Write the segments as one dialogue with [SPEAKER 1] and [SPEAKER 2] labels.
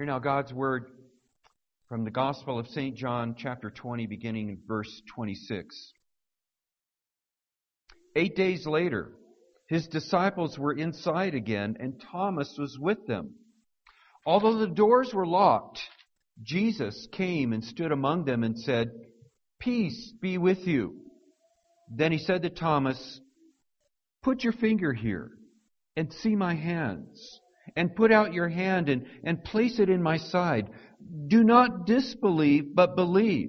[SPEAKER 1] Hear now God's Word from the Gospel of St. John, chapter 20, beginning in verse 26. 8 days later, His disciples were inside again, and Thomas was with them. Although the doors were locked, Jesus came and stood among them and said, "Peace be with you." Then He said to Thomas, "Put your finger here and see my hands, and put out your hand and place it in my side. Do not disbelieve, but believe."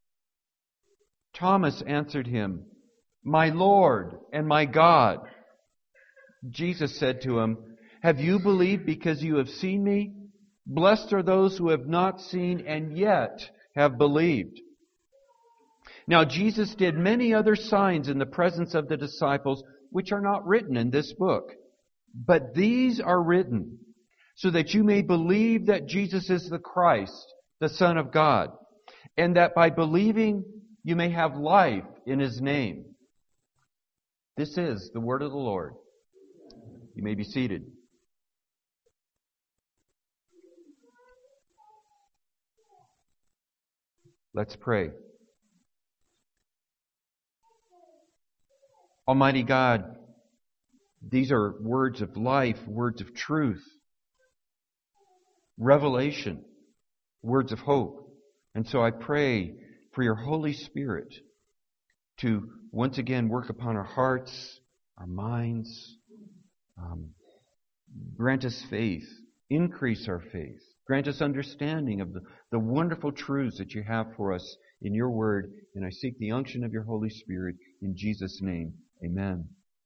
[SPEAKER 1] Thomas answered Him, "My Lord and my God." Jesus said to him, "Have you believed because you have seen me? Blessed are those who have not seen and yet have believed." Now Jesus did many other signs in the presence of the disciples, which are not written in this book. But these are written so that you may believe that Jesus is the Christ, the Son of God, and that by believing you may have life in His name. This is the word of the Lord. You may be seated. Let's pray. Almighty God, these are words of life, words of truth, revelation, words of hope. And so I pray for your Holy Spirit to once again work upon our hearts, our minds. Grant us faith, increase our faith. Grant us understanding of the wonderful truths that you have for us in your word. And I seek the unction of your Holy Spirit in Jesus' name. Amen.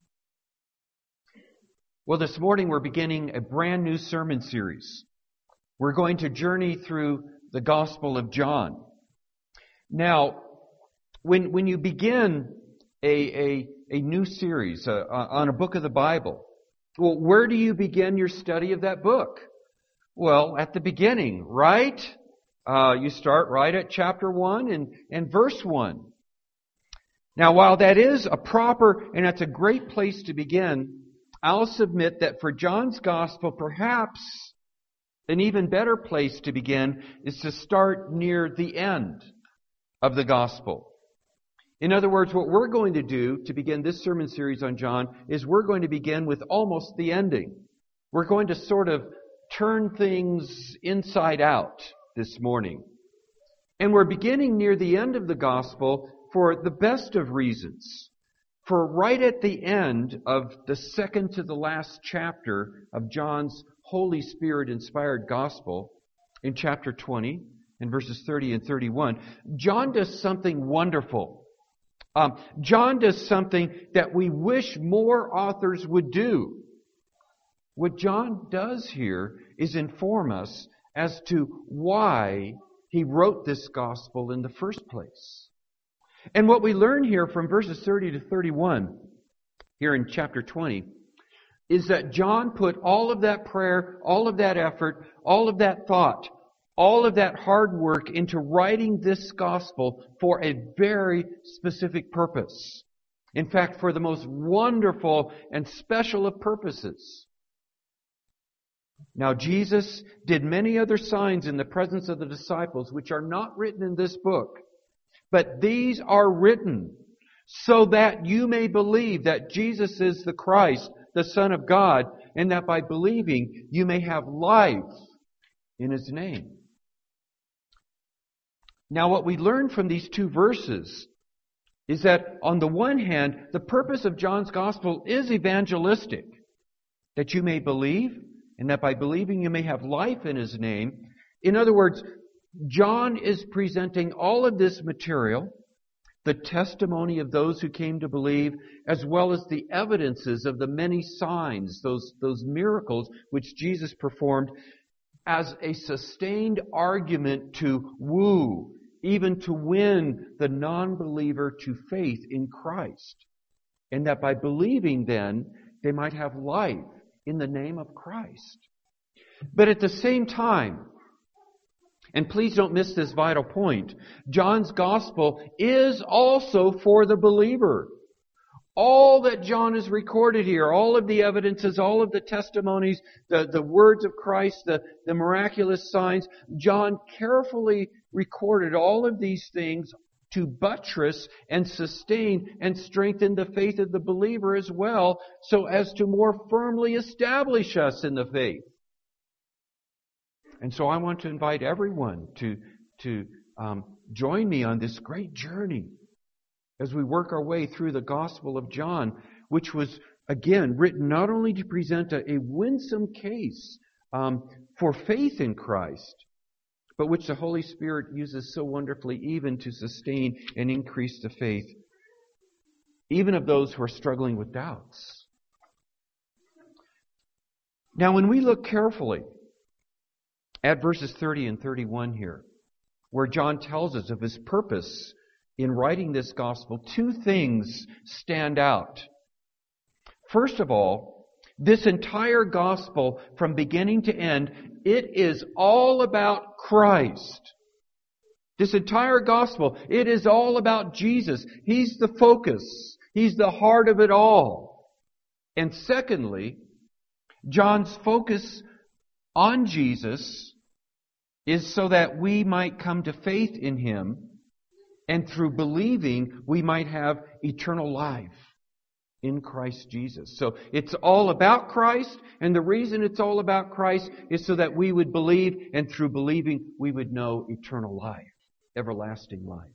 [SPEAKER 1] Well, this morning we're beginning a brand new sermon series. We're going to journey through the Gospel of John. Now, when you begin a new series on a book of the Bible, well, where do you begin your study of that book? Well, at the beginning, right? You start right at chapter 1 and verse 1. Now, while that is a proper and that's a great place to begin, I'll submit that for John's Gospel, perhaps an even better place to begin is to start near the end of the Gospel. In other words, what we're going to do to begin this sermon series on John is we're going to begin with almost the ending. We're going to sort of turn things inside out this morning. And we're beginning near the end of the Gospel for the best of reasons. For right at the end of the second to the last chapter of John's Holy Spirit-inspired Gospel, in chapter 20, in verses 30 and 31, John does something wonderful. John does something that we wish more authors would do. What John does here is inform us as to why he wrote this Gospel in the first place. And what we learn here from verses 30 to 31, here in chapter 20, is that John put all of that prayer, all of that effort, all of that thought, all of that hard work into writing this Gospel for a very specific purpose. In fact, for the most wonderful and special of purposes. Now, Jesus did many other signs in the presence of the disciples, which are not written in this book. But these are written so that you may believe that Jesus is the Christ, the Son of God, and that by believing you may have life in His name. Now, what we learn from these two verses is that, on the one hand, the purpose of John's Gospel is evangelistic, that you may believe, and that by believing you may have life in His name. In other words, John is presenting all of this material, the testimony of those who came to believe, as well as the evidences of the many signs, those miracles which Jesus performed, as a sustained argument to woo, even to win the non-believer to faith in Christ. And that by believing then, they might have life in the name of Christ. But at the same time, and please don't miss this vital point, John's Gospel is also for the believer. All that John has recorded here, all of the evidences, all of the testimonies, the words of Christ, the miraculous signs, John carefully recorded all of these things to buttress and sustain and strengthen the faith of the believer as well, so as to more firmly establish us in the faith. And so I want to invite everyone to join me on this great journey as we work our way through the Gospel of John, which was, again, written not only to present a winsome case for faith in Christ, but which the Holy Spirit uses so wonderfully even to sustain and increase the faith, even of those who are struggling with doubts. Now, when we look carefully at verses 30 and 31 here, where John tells us of his purpose in writing this gospel, two things stand out. First of all, this entire gospel, from beginning to end, it is all about Christ. This entire gospel, it is all about Jesus. He's the focus. He's the heart of it all. And secondly, John's focus on Jesus is so that we might come to faith in Him, and through believing, we might have eternal life in Christ Jesus. So it's all about Christ, and the reason it's all about Christ is so that we would believe, and through believing, we would know eternal life, everlasting life.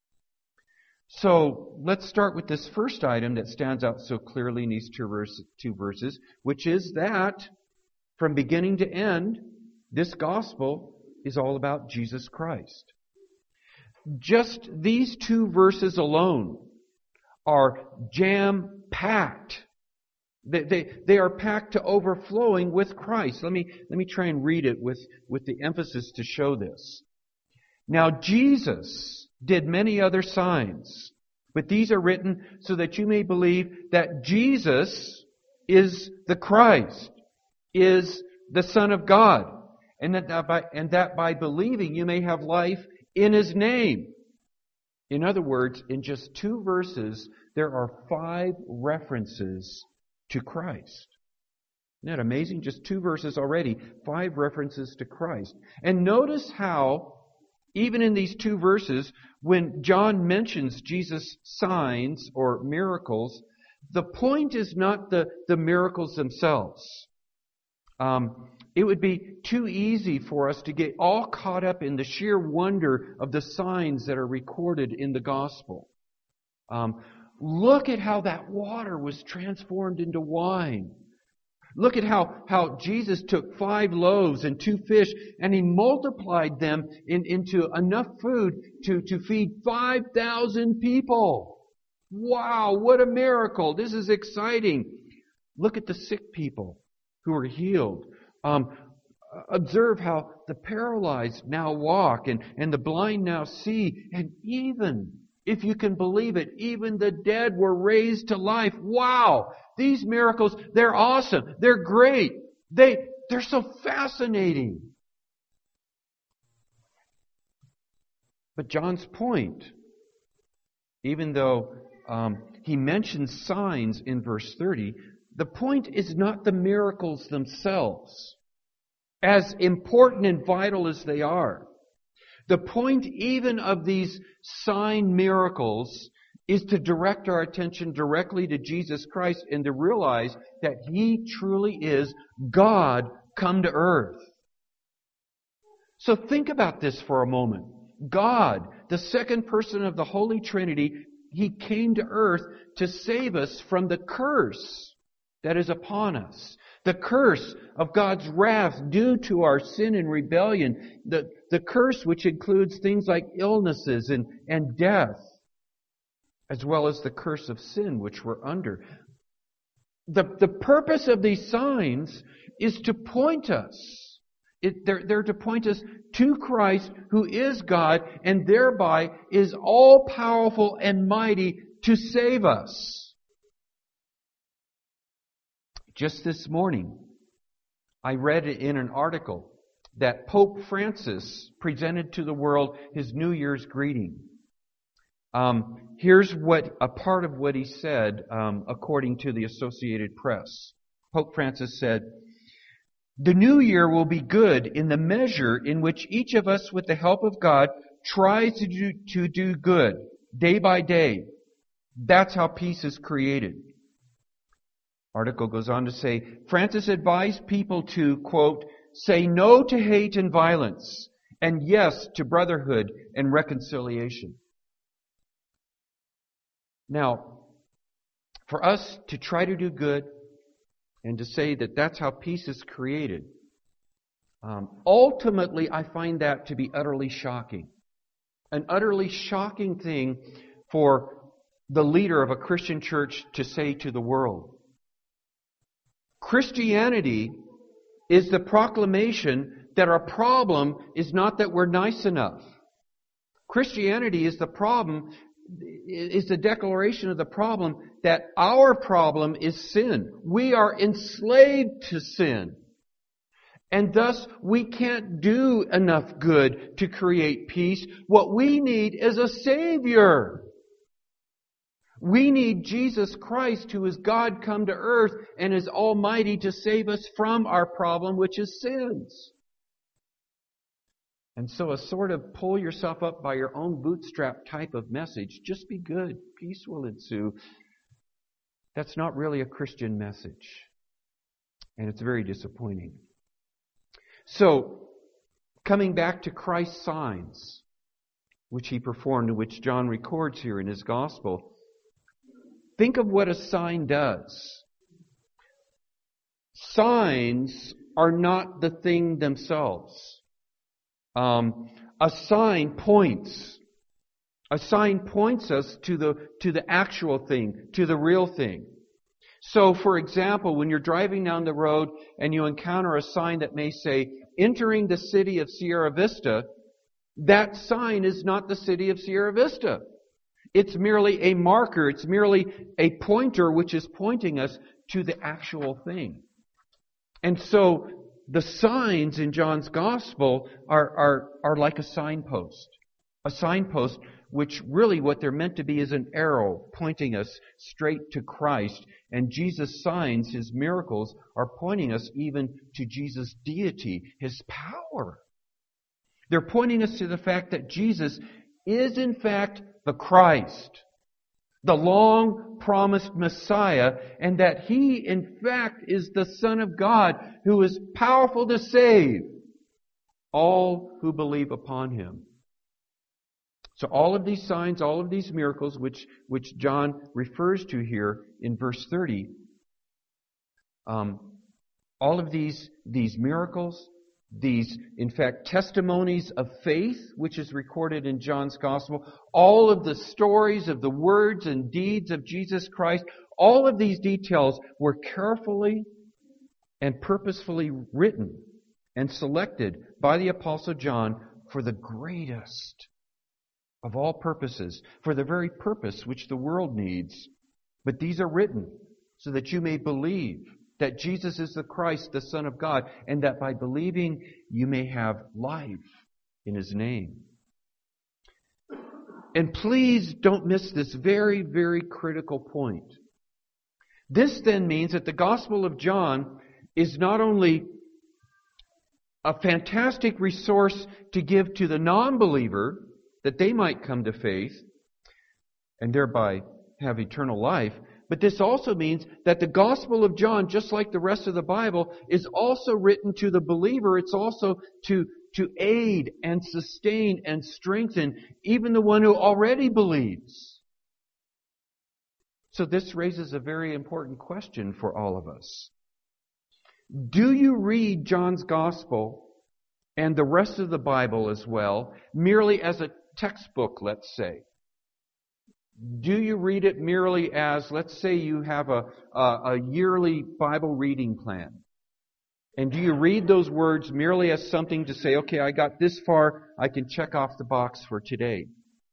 [SPEAKER 1] So let's start with this first item that stands out so clearly in these two verses, which is that from beginning to end, this gospel is all about Jesus Christ. Just these two verses alone are jam-packed. They are packed to overflowing with Christ. Let me try and read it with the emphasis to show this. Now Jesus did many other signs, but these are written so that you may believe that Jesus is the Christ, is the Son of God, and that by believing you may have life in His name. In other words, in just two verses, there are 5 references to Christ. Isn't that amazing? Just 2 verses already, 5 references to Christ. And notice how, even in these 2 verses, when John mentions Jesus' signs or miracles, the point is not the miracles themselves. It would be too easy for us to get all caught up in the sheer wonder of the signs that are recorded in the gospel. Look at how that water was transformed into wine. Look at how Jesus took 5 loaves and 2 fish and He multiplied them into enough food to feed 5,000 people. Wow, what a miracle. This is exciting. Look at the sick people who are healed. Observe how the paralyzed now walk and the blind now see, and even, if you can believe it, even the dead were raised to life. Wow! These miracles, they're awesome. They're great. They're so fascinating. But John's point, even though he mentions signs in verse 30, the point is not the miracles themselves, as important and vital as they are. The point even of these sign miracles is to direct our attention directly to Jesus Christ and to realize that He truly is God come to earth. So think about this for a moment. God, the second person of the Holy Trinity, He came to earth to save us from the curse that is upon us. The curse of God's wrath due to our sin and rebellion. The curse which includes things like illnesses and death, as well as the curse of sin which we're under. The purpose of these signs is to point us. They're to point us to Christ, who is God, and thereby is all-powerful and mighty to save us. Just this morning, I read in an article that Pope Francis presented to the world his New Year's greeting. Here's a part of what he said, according to the Associated Press. Pope Francis said, "The new year will be good in the measure in which each of us, with the help of God, tries to do good day by day. That's how peace is created." Article goes on to say, Francis advised people to, quote, "say no to hate and violence, and yes to brotherhood and reconciliation." Now, for us to try to do good and to say that that's how peace is created, ultimately I find that to be utterly shocking. An utterly shocking thing for the leader of a Christian church to say to the world. Christianity is the proclamation that our problem is not that we're nice enough. Christianity is the declaration of the problem that our problem is sin. We are enslaved to sin. And thus, we can't do enough good to create peace. What we need is a Savior. We need Jesus Christ, who is God come to earth and is almighty, to save us from our problem, which is sins. And so a sort of pull yourself up by your own bootstrap type of message, just be good, peace will ensue, that's not really a Christian message. And it's very disappointing. So, coming back to Christ's signs, which He performed, which John records here in his Gospel, think of what a sign does. Signs are not the thing themselves. A sign points. A sign points us to the actual thing, to the real thing. So, for example, when you're driving down the road and you encounter a sign that may say, "Entering the city of Sierra Vista," that sign is not the city of Sierra Vista. It's merely a marker. It's merely a pointer which is pointing us to the actual thing. And so the signs in John's Gospel are like a signpost. A signpost which really what they're meant to be is an arrow pointing us straight to Christ. And Jesus' signs, His miracles, are pointing us even to Jesus' deity, His power. They're pointing us to the fact that Jesus is in fact the Christ, the long-promised Messiah, and that He, in fact, is the Son of God who is powerful to save all who believe upon Him. So all of these signs, all of these miracles, which John refers to here in verse 30, all of these miracles, these, in fact, testimonies of faith, which is recorded in John's Gospel, all of the stories of the words and deeds of Jesus Christ, all of these details were carefully and purposefully written and selected by the Apostle John for the greatest of all purposes, for the very purpose which the world needs. But these are written so that you may believe that Jesus is the Christ, the Son of God, and that by believing you may have life in His name. And please don't miss this very, very critical point. This then means that the Gospel of John is not only a fantastic resource to give to the non-believer, that they might come to faith and thereby have eternal life. But this also means that the Gospel of John, just like the rest of the Bible, is also written to the believer. It's also to aid and sustain and strengthen even the one who already believes. So this raises a very important question for all of us. Do you read John's Gospel and the rest of the Bible as well merely as a textbook, let's say? Do you read it merely as, let's say you have a yearly Bible reading plan? And do you read those words merely as something to say, okay, I got this far, I can check off the box for today?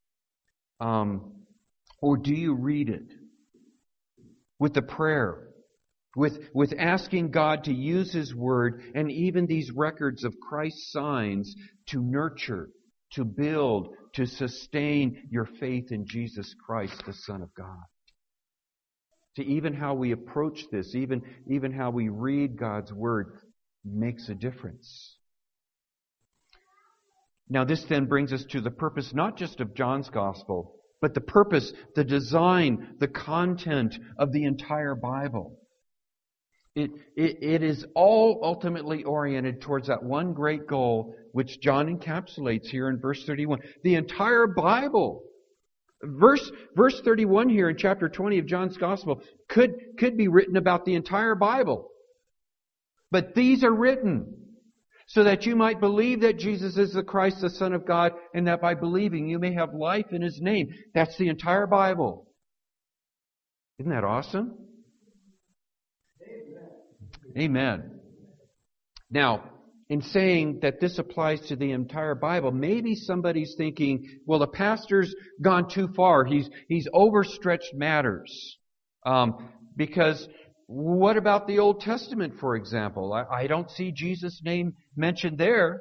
[SPEAKER 1] Or do you read it with the prayer, with asking God to use His Word and even these records of Christ's signs to nurture, to build, to sustain your faith in Jesus Christ, the Son of God. To even how we approach this, even how we read God's Word makes a difference. Now this then brings us to the purpose not just of John's Gospel, but the purpose, the design, the content of the entire Bible. It is all ultimately oriented towards that one great goal which John encapsulates here in verse 31. The entire Bible. Verse 31 here in chapter 20 of John's Gospel could be written about the entire Bible. But these are written so that you might believe that Jesus is the Christ, the Son of God, and that by believing you may have life in His name. That's the entire Bible. Isn't that awesome? Amen. Now, in saying that this applies to the entire Bible, maybe somebody's thinking, well, the pastor's gone too far. He's overstretched matters. Because what about the Old Testament, for example? I don't see Jesus' name mentioned there.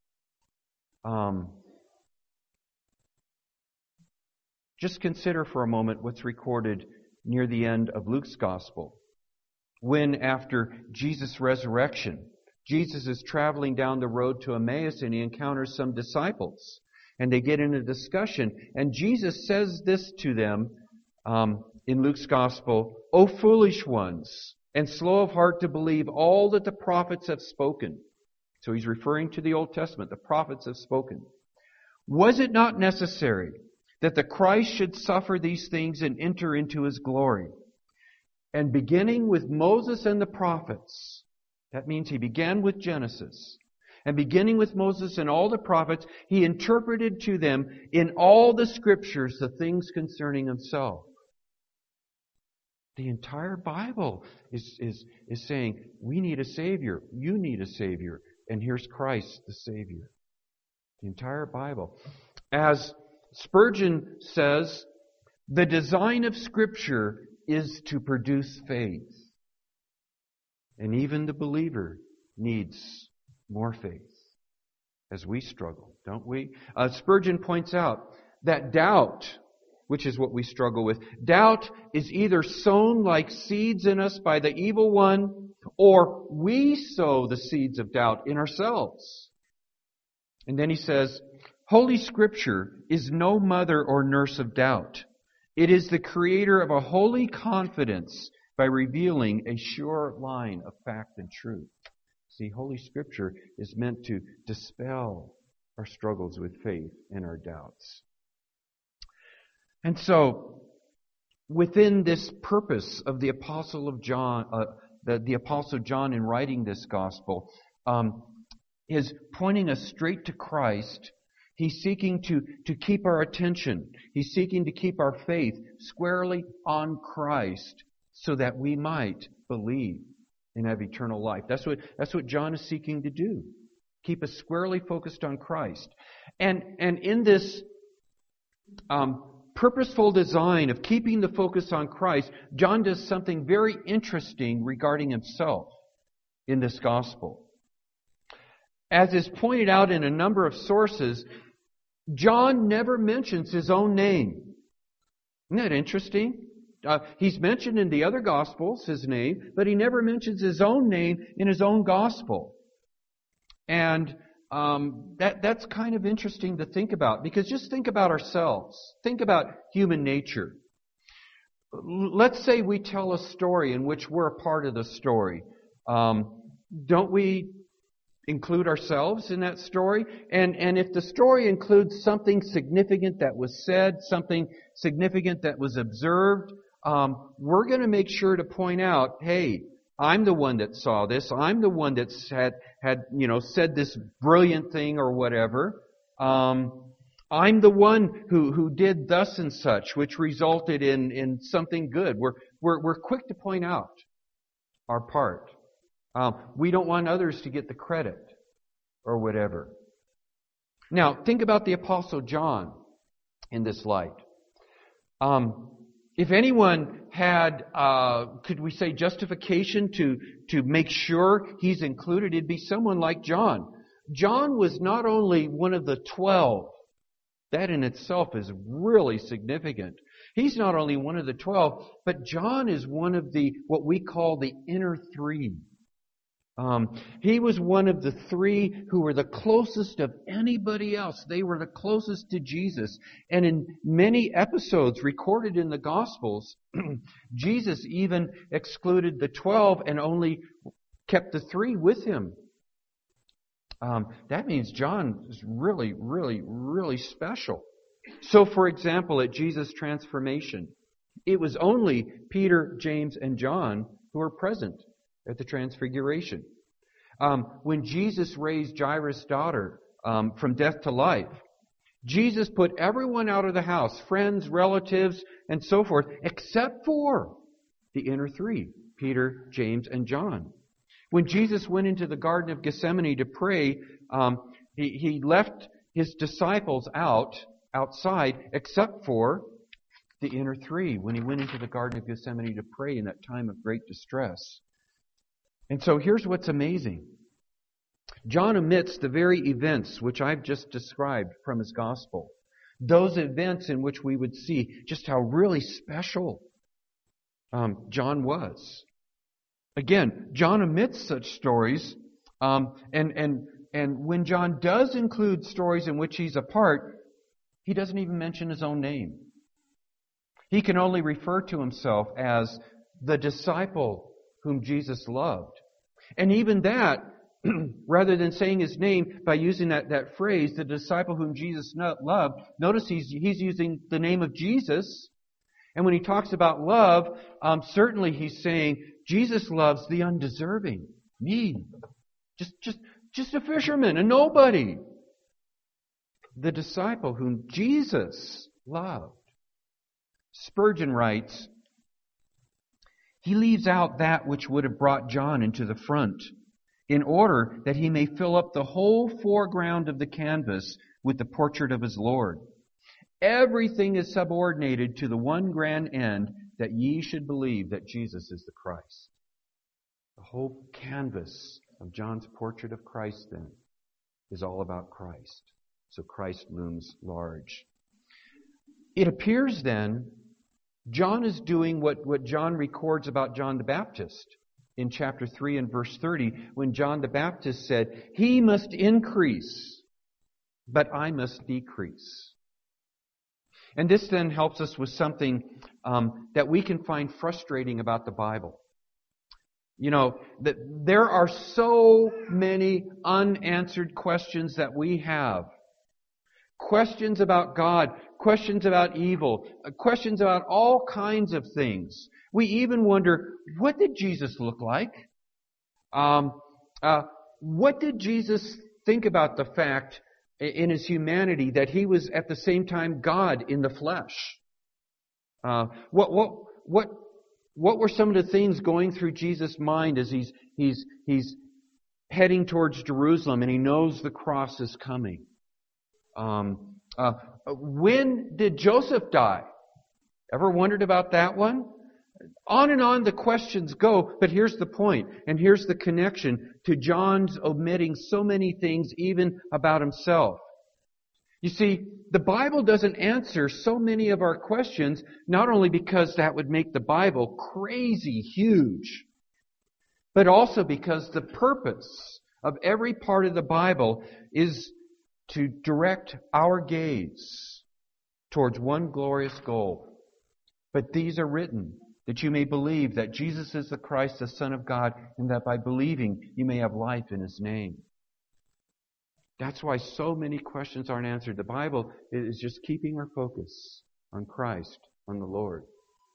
[SPEAKER 1] Just consider for a moment what's recorded near the end of Luke's Gospel. When, after Jesus' resurrection, Jesus is traveling down the road to Emmaus and He encounters some disciples. And they get in a discussion. And Jesus says this to them in Luke's Gospel, "O foolish ones, and slow of heart to believe all that the prophets have spoken." So He's referring to the Old Testament. The prophets have spoken. "Was it not necessary that the Christ should suffer these things and enter into His glory? And beginning with Moses and the prophets," that means He began with Genesis, "and beginning with Moses and all the prophets, He interpreted to them in all the Scriptures the things concerning Himself." The entire Bible is saying, we need a Savior. You need a Savior. And here's Christ, the Savior. The entire Bible. As Spurgeon says, the design of Scripture is to produce faith. And even the believer needs more faith as we struggle, don't we? Spurgeon points out that doubt, which is what we struggle with, doubt is either sown like seeds in us by the evil one, or we sow the seeds of doubt in ourselves. And then he says, Holy Scripture is no mother or nurse of doubt. It is the creator of a holy confidence by revealing a sure line of fact and truth. See, Holy Scripture is meant to dispel our struggles with faith and our doubts. And so, within this purpose of the Apostle of John, the Apostle John in writing this gospel, is pointing us straight to Christ. He's seeking to keep our attention. He's seeking to keep our faith squarely on Christ so that we might believe and have eternal life. That's what John is seeking to do. Keep us squarely focused on Christ. And in this purposeful design of keeping the focus on Christ, John does something very interesting regarding himself in this gospel. As is pointed out in a number of sources, John never mentions his own name. Isn't that interesting? He's mentioned in the other Gospels, his name, but he never mentions his own name in his own Gospel. And that's kind of interesting to think about, because just think about ourselves. Think about human nature. Let's say we tell a story in which we're a part of the story. Don't we include ourselves in that story? And if the story includes something significant that was said, something significant that was observed, we're going to make sure to point out, hey, I'm the one that saw this. I'm the one that had said this brilliant thing or whatever. I'm the one who did thus and such, which resulted in something good. We're quick to point out our part. We don't want others to get the credit or whatever. Now, think about the Apostle John in this light. If anyone had, could we say, justification to make sure he's included, it'd be someone like John. John was not only one of the 12 That in itself is really significant. He's not only one of the 12, but John is one of the, what we call the inner three. He was one of the three who were the closest of anybody else. They were the closest to Jesus. And in many episodes recorded in the Gospels, Jesus even excluded the 12 and only kept the 3 with him. That means John is really, really, really special. So, for example, at Jesus' transformation, it was only Peter, James, and John who were present at the transfiguration. When Jesus raised Jairus' daughter from death to life, Jesus put everyone out of the house, friends, relatives, and so forth, except for the inner 3, Peter, James, and John. When Jesus went into the Garden of Gethsemane to pray, he left his disciples outside, except for the inner 3, when he went into the Garden of Gethsemane to pray in that time of great distress. And so here's what's amazing. John omits the very events which I've just described from his gospel. Those events in which we would see just how really special John was. Again, John omits such stories, and when John does include stories in which he's a part, he doesn't even mention his own name. He can only refer to himself as the disciple whom Jesus loved. And even that, rather than saying his name by using that phrase, the disciple whom Jesus loved, notice he's using the name of Jesus. And when he talks about love, certainly he's saying Jesus loves the undeserving. Me. Just a fisherman, a nobody. The disciple whom Jesus loved. Spurgeon writes, he leaves out that which would have brought John into the front, in order that he may fill up the whole foreground of the canvas with the portrait of his Lord. Everything is subordinated to the one grand end, that ye should believe that Jesus is the Christ. The whole canvas of John's portrait of Christ, then, is all about Christ. So Christ looms large. It appears, then, John is doing what John records about John the Baptist in chapter 3 and verse 30, when John the Baptist said, he must increase, but I must decrease. And this then helps us with something that we can find frustrating about the Bible. You know, that there are so many unanswered questions that we have. Questions about God, questions about evil, questions about all kinds of things. We even wonder, what did Jesus look like? What did Jesus think about the fact in his humanity that he was at the same time God in the flesh? What were some of the things going through Jesus' mind as he's heading towards Jerusalem and he knows the cross is coming? When did Joseph die? Ever wondered about that one? On and on the questions go, but here's the point, and here's the connection to John's omitting so many things even about himself. You see, the Bible doesn't answer so many of our questions, not only because that would make the Bible crazy huge, but also because the purpose of every part of the Bible is to direct our gaze towards one glorious goal. But these are written that you may believe that Jesus is the Christ, the Son of God, and that by believing you may have life in His name. That's why so many questions aren't answered. The Bible is just keeping our focus on Christ, on the Lord.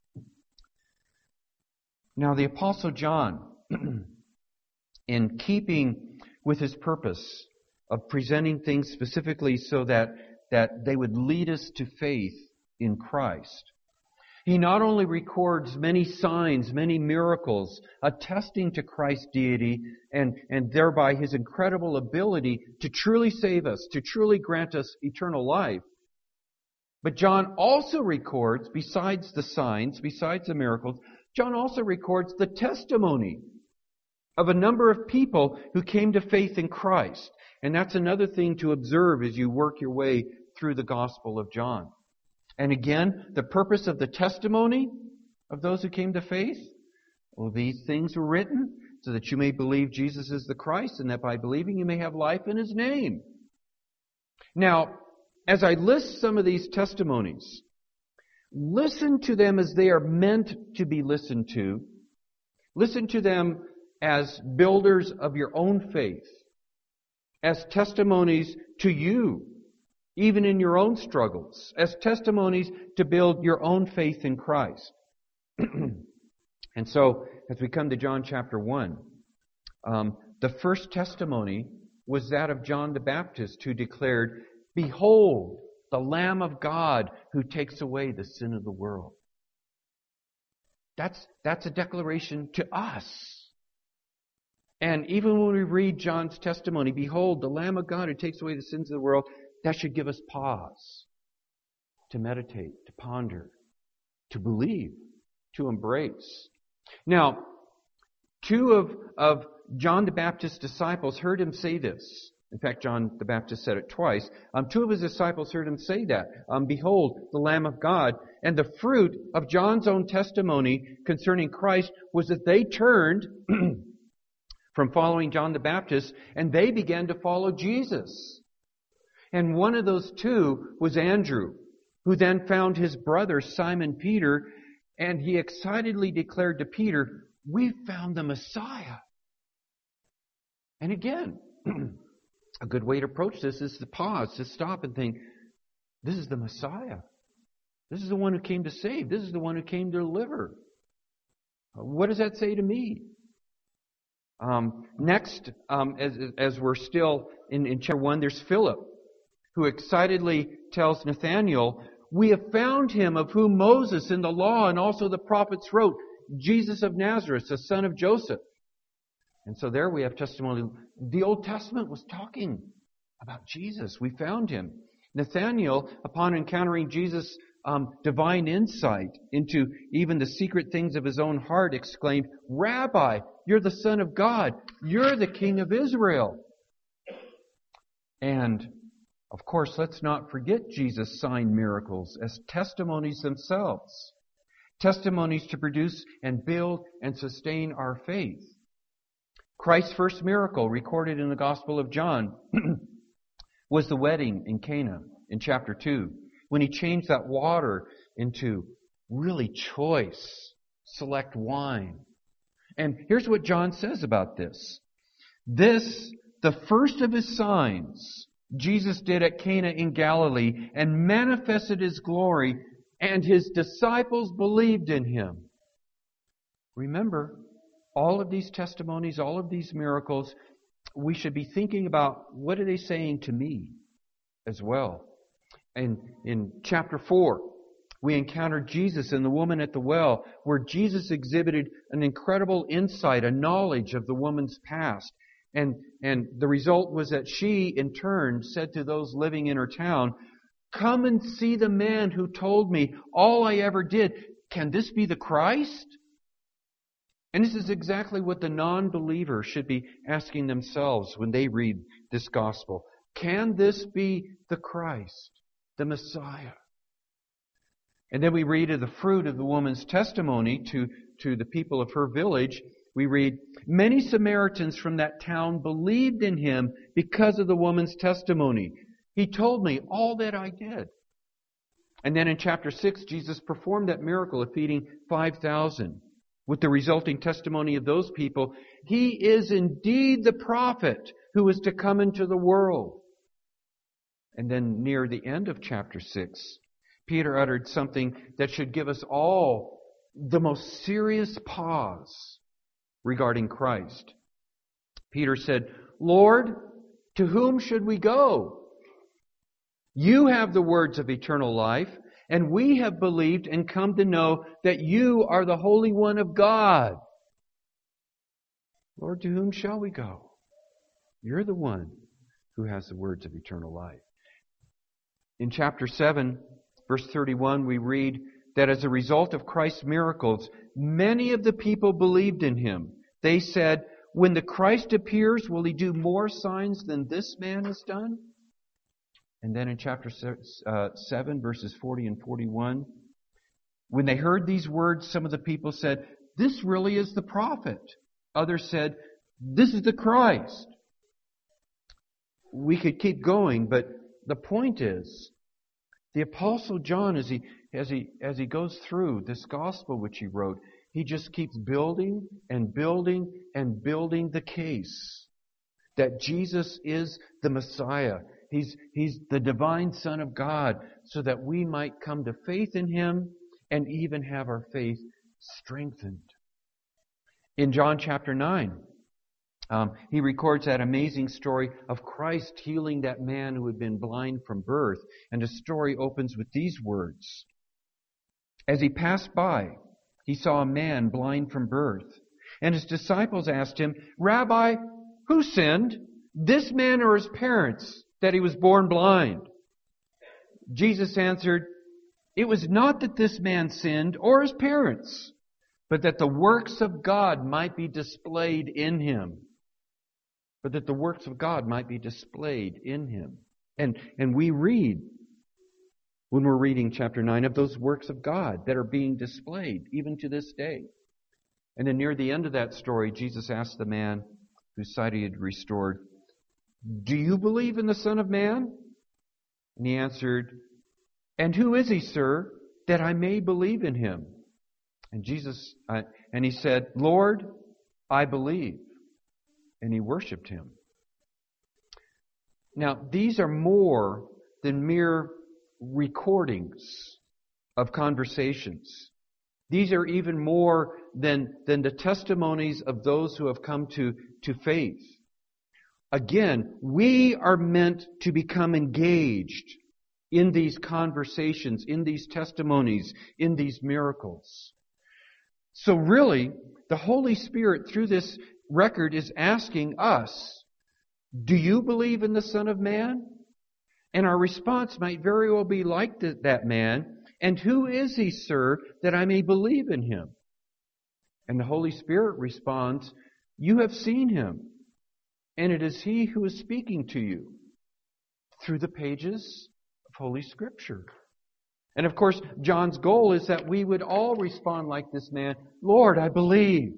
[SPEAKER 1] Now, the Apostle John, in keeping with his purpose of presenting things specifically so that they would lead us to faith in Christ, he not only records many signs, many miracles, attesting to Christ's deity and thereby His incredible ability to truly save us, to truly grant us eternal life. But John also records, besides the signs, besides the miracles, John also records the testimony of a number of people who came to faith in Christ. And that's another thing to observe as you work your way through the Gospel of John. And again, the purpose of the testimony of those who came to faith, well, these things were written so that you may believe Jesus is the Christ, and that by believing you may have life in His name. Now, as I list some of these testimonies, listen to them as they are meant to be listened to. Listen to them as builders of your own faith, as testimonies to you, even in your own struggles, as testimonies to build your own faith in Christ. And so, as we come to John chapter 1, the first testimony was that of John the Baptist, who declared, "Behold, the Lamb of God who takes away the sin of the world." That's a declaration to us. And even when we read John's testimony, "Behold, the Lamb of God who takes away the sins of the world," that should give us pause to meditate, to ponder, to believe, to embrace. Now, two of John the Baptist's disciples heard him say this. In fact, John the Baptist said it twice. Two of his disciples heard him say that. "Behold, the Lamb of God." And the fruit of John's own testimony concerning Christ was that they turned from following John the Baptist and they began to follow Jesus. And one of those two was Andrew, who then found his brother Simon Peter, and he excitedly declared to Peter, "We found the Messiah." And again, a good way to approach this is to pause, to stop and think, this is the Messiah. This is the one who came to save. This is the one who came to deliver. What does that say to me? Next, as we're still in chapter 1, there's Philip, who excitedly tells Nathanael, "We have found him of whom Moses in the law and also the prophets wrote, Jesus of Nazareth, the son of Joseph." And so there we have testimony. The Old Testament was talking about Jesus. We found him. Nathanael, upon encountering Jesus' divine insight into even the secret things of his own heart, exclaimed, "Rabbi, you're the Son of God. You're the King of Israel." And, of course, let's not forget Jesus' sign miracles as testimonies themselves. Testimonies to produce and build and sustain our faith. Christ's first miracle, recorded in the Gospel of John, was the wedding in Cana in chapter 2, when He changed that water into really choice, select wine. And here's what John says about this. "This, the first of His signs, Jesus did at Cana in Galilee and manifested His glory, and His disciples believed in Him." Remember, all of these testimonies, all of these miracles, we should be thinking about, what are they saying to me as well? And in chapter 4, we encountered Jesus and the woman at the well, where Jesus exhibited an incredible insight, a knowledge of the woman's past. And the result was that she, in turn, said to those living in her town, "Come and see the man who told me all I ever did. Can this be the Christ?" And this is exactly what the non-believer should be asking themselves when they read this gospel. Can this be the Christ, the Messiah? And then we read of the fruit of the woman's testimony to the people of her village. We read, "Many Samaritans from that town believed in Him because of the woman's testimony. He told me all that I did." And then in chapter 6, Jesus performed that miracle of feeding 5,000. With the resulting testimony of those people, He is indeed the prophet who is to come into the world. And then near the end of chapter 6, Peter uttered something that should give us all the most serious pause regarding Christ. Peter said, "Lord, to whom should we go? You have the words of eternal life, and we have believed and come to know that You are the Holy One of God." Lord, to whom shall we go? You're the one who has the words of eternal life. In chapter 7, verse 31, we read that as a result of Christ's miracles, many of the people believed in Him. They said, "When the Christ appears, will He do more signs than this man has done?" And then in chapter 7, verses 40 and 41, when they heard these words, some of the people said, "This really is the prophet." Others said, "This is the Christ." We could keep going, but the point is, the Apostle John, as he goes through this gospel which he wrote, he just keeps building and building and building the case that Jesus is the Messiah. He's the divine Son of God, so that we might come to faith in Him and even have our faith strengthened. In John chapter 9, he records that amazing story of Christ healing that man who had been blind from birth. And the story opens with these words. As he passed by, he saw a man blind from birth. And his disciples asked him, "Rabbi, who sinned, this man or his parents, that he was born blind?" Jesus answered, "It was not that this man sinned or his parents, but that the works of God might be displayed in him." But that the works of God might be displayed in him. And we read, when we're reading chapter 9, of those works of God that are being displayed even to this day. And then near the end of that story, Jesus asked the man whose sight he had restored, "Do you believe in the Son of Man?" And he answered, "And who is he, sir, that I may believe in him?" And he said, "Lord, I believe." And he worshipped him. Now, these are more than mere recordings of conversations. These are even more than the testimonies of those who have come to faith. Again, we are meant to become engaged in these conversations, in these testimonies, in these miracles. So really, the Holy Spirit, through this record, is asking us, do you believe in the Son of Man? And our response might very well be like that man. And who is he, sir, that I may believe in him? And the Holy Spirit responds, you have seen him, and it is he who is speaking to you through the pages of Holy Scripture. And of course, John's goal is that we would all respond like this man, Lord, I believe.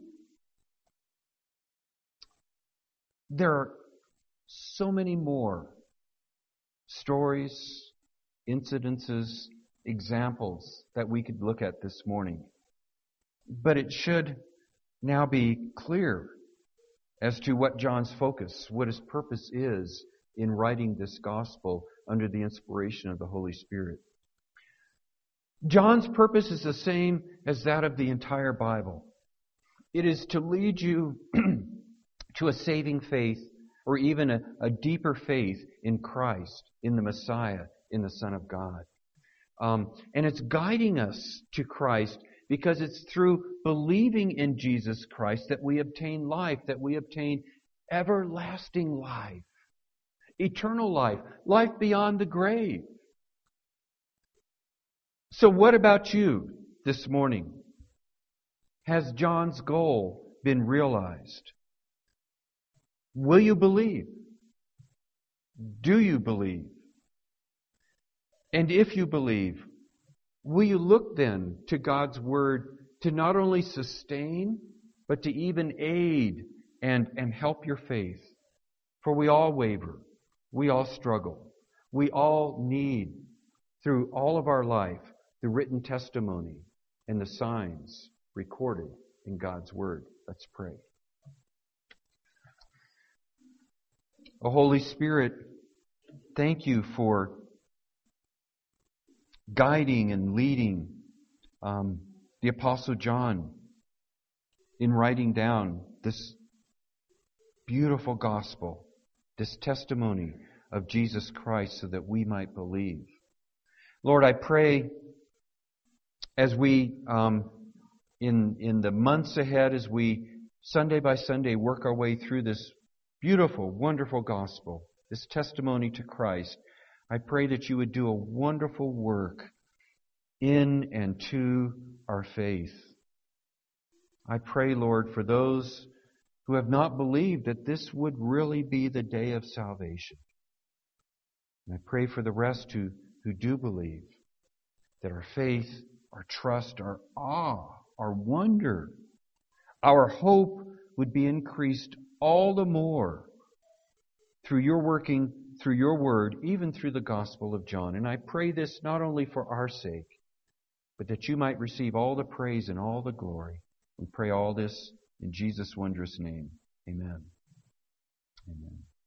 [SPEAKER 1] There are so many more stories, incidences, examples that we could look at this morning. But it should now be clear as to what John's focus, what his purpose is in writing this gospel under the inspiration of the Holy Spirit. John's purpose is the same as that of the entire Bible. It is to lead you to a saving faith, or even a deeper faith in Christ, in the Messiah, in the Son of God. And it's guiding us to Christ because it's through believing in Jesus Christ that we obtain life, that we obtain everlasting life, eternal life, life beyond the grave. So what about you this morning? Has John's goal been realized? Will you believe? Do you believe? And if you believe, will you look then to God's Word to not only sustain, but to even aid and help your faith? For we all waver. We all struggle. We all need, through all of our life, the written testimony and the signs recorded in God's Word. Let's pray. O Holy Spirit, thank you for guiding and leading the Apostle John in writing down this beautiful gospel, this testimony of Jesus Christ so that we might believe. Lord, I pray as we, in the months ahead, as we Sunday by Sunday work our way through this beautiful, wonderful gospel, this testimony to Christ, I pray that you would do a wonderful work in and to our faith. I pray, Lord, for those who have not believed that this would really be the day of salvation. And I pray for the rest who do believe, that our faith, our trust, our awe, our wonder, our hope would be increased all the more through your working, through your word, even through the Gospel of John. And I pray this not only for our sake, but that you might receive all the praise and all the glory. We pray all this in Jesus' wondrous name. Amen. Amen.